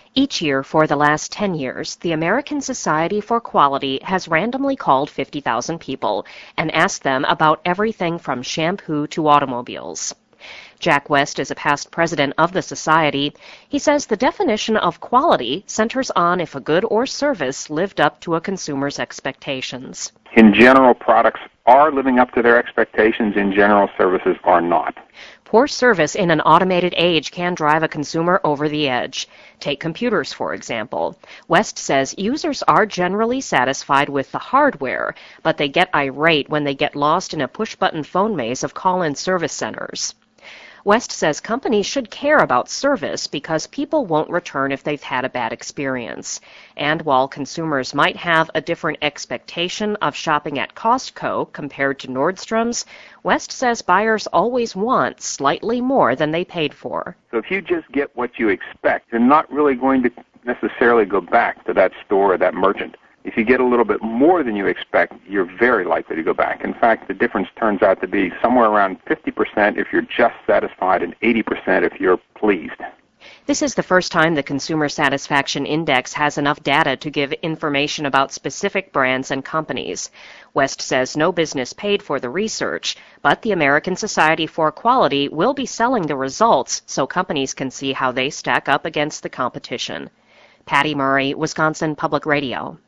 Each year for the last 10 years, the American Society for Quality has randomly called 50,000 people and asked them about everything from shampoo to automobiles. Jack West is a past president of the society. He says the definition of quality centers on if a good or service lived up to a consumer's expectations. In general, products are living up to their expectations. In general, services are not. Poor service in an automated age can drive a consumer over the edge. Take computers, for example. West says users are generally satisfied with the hardware, but they get irate when they get lost in a push-button phone maze of call-in service centers. West says companies should care about service because people won't return if they've had a bad experience. And while consumers might have a different expectation of shopping at Costco compared to Nordstrom's, West says buyers always want slightly more than they paid for. So if you just get what you expect, you're not really going to necessarily go back to that store or that merchant. If you get a little bit more than you expect, you're very likely to go back. In fact, the difference turns out to be somewhere around 50% if you're just satisfied and 80% if you're pleased. This is the first time the Consumer Satisfaction Index has enough data to give information about specific brands and companies. West says no business paid for the research, but the American Society for Quality will be selling the results so companies can see how they stack up against the competition. Patty Murray, Wisconsin Public Radio.